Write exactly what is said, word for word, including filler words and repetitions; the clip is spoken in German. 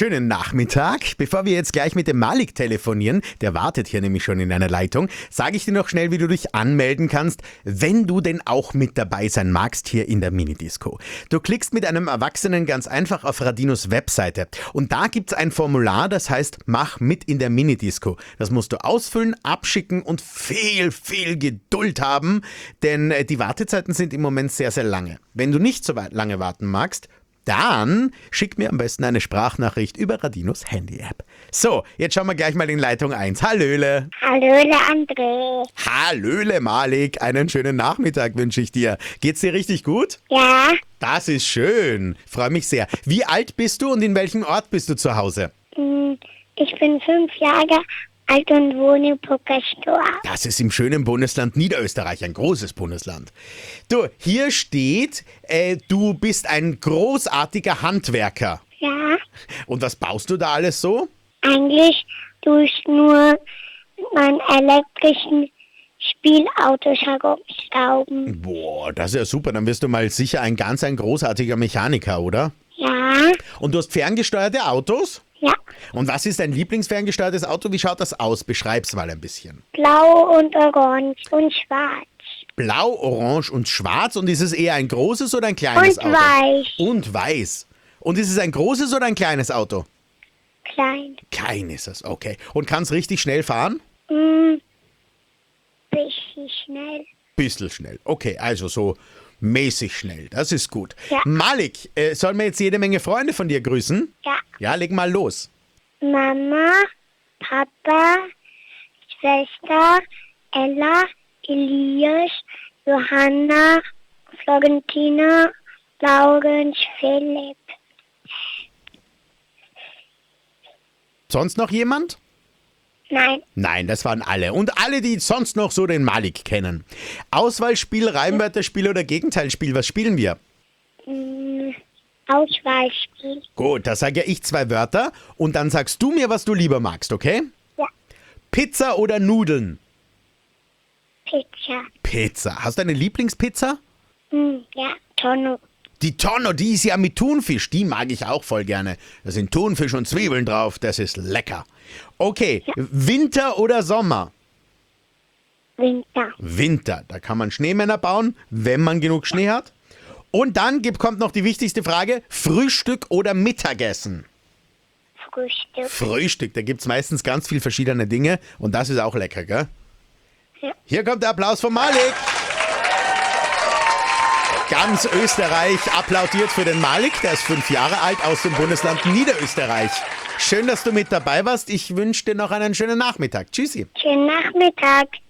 schönen Nachmittag. Bevor wir jetzt gleich mit dem Malik telefonieren, der wartet hier nämlich schon in einer Leitung, sage ich dir noch schnell, wie du dich anmelden kannst, wenn du denn auch mit dabei sein magst hier in der Minidisco. Du klickst mit einem Erwachsenen ganz einfach auf Radinos Webseite und da gibt's ein Formular, das heißt, mach mit in der Minidisco. Das musst du ausfüllen, abschicken und viel, viel Geduld haben, denn die Wartezeiten sind im Moment sehr, sehr lange. Wenn du nicht so weit lange warten magst, dann schick mir am besten eine Sprachnachricht über Radinos Handy-App. So, jetzt schauen wir gleich mal in Leitung eins. Hallöle. Hallöle, André. Hallöle, Malik. Einen schönen Nachmittag wünsche ich dir. Geht's dir richtig gut? Ja, Das ist schön. Freue mich sehr. Wie alt bist du und in welchem Ort bist du zu Hause? mm, ich bin fünf Jahre alt und wohne in Puckersdorf. Das ist im schönen Bundesland Niederösterreich, ein großes Bundesland. Du, hier steht, äh, du bist ein großartiger Handwerker. Ja, Und was baust du da alles so? eigentlich tue ich nur mit meinen elektrischen Spielautos herumstauben. Boah, das ist ja super. Dann wirst du mal sicher ein ganz ein großartiger Mechaniker, oder? Ja, Und du hast ferngesteuerte Autos? ja, Und was ist dein Lieblingsferngesteuertes Auto? Wie schaut das aus? Beschreib's mal ein bisschen. blau und orange und schwarz. Blau, orange und schwarz. Und ist es eher ein großes oder ein kleines Und Auto? weiß. Und weiß. Und ist es ein großes oder ein kleines Auto? Klein. Klein ist es, okay. Und kann es richtig schnell fahren? Mm, bisschen schnell. Bisschen schnell. Okay, also so mäßig schnell. Das ist gut. Ja. Malik, äh, sollen wir jetzt jede Menge Freunde von dir grüßen? Ja, Ja, leg mal los. Mama, Papa, Schwester, Ella, Elias, Johanna, Florentina, Laurenz, Philipp. Sonst noch jemand? Nein, Nein, das waren alle. Und alle, die sonst noch so den Malik kennen. Auswahlspiel, Reimwörterspiel oder Gegenteilspiel, was spielen wir? mm, Auswahlspiel. Gut, da sage ja ich zwei Wörter und dann sagst du mir, was du lieber magst, okay? Ja, Pizza oder Nudeln? Pizza. Pizza. Hast du eine Lieblingspizza? Mm, ja, Tonno. Die Tonno, die ist ja mit Thunfisch, die mag ich auch voll gerne. Da sind Thunfisch und Zwiebeln drauf, das ist lecker. Okay, Winter oder Sommer? Winter. Winter, da kann man Schneemänner bauen, wenn man genug Schnee hat. Und dann gibt, kommt noch die wichtigste Frage, Frühstück oder Mittagessen? Frühstück. Frühstück, da gibt es meistens ganz viel verschiedene Dinge und das ist auch lecker, gell? Ja. Hier kommt der Applaus von Malik. Ganz Österreich applaudiert für den Malik, der ist fünf Jahre alt aus dem Bundesland Niederösterreich. Schön, dass du mit dabei warst. Ich wünsche dir noch einen schönen Nachmittag. Tschüssi. Schönen Nachmittag.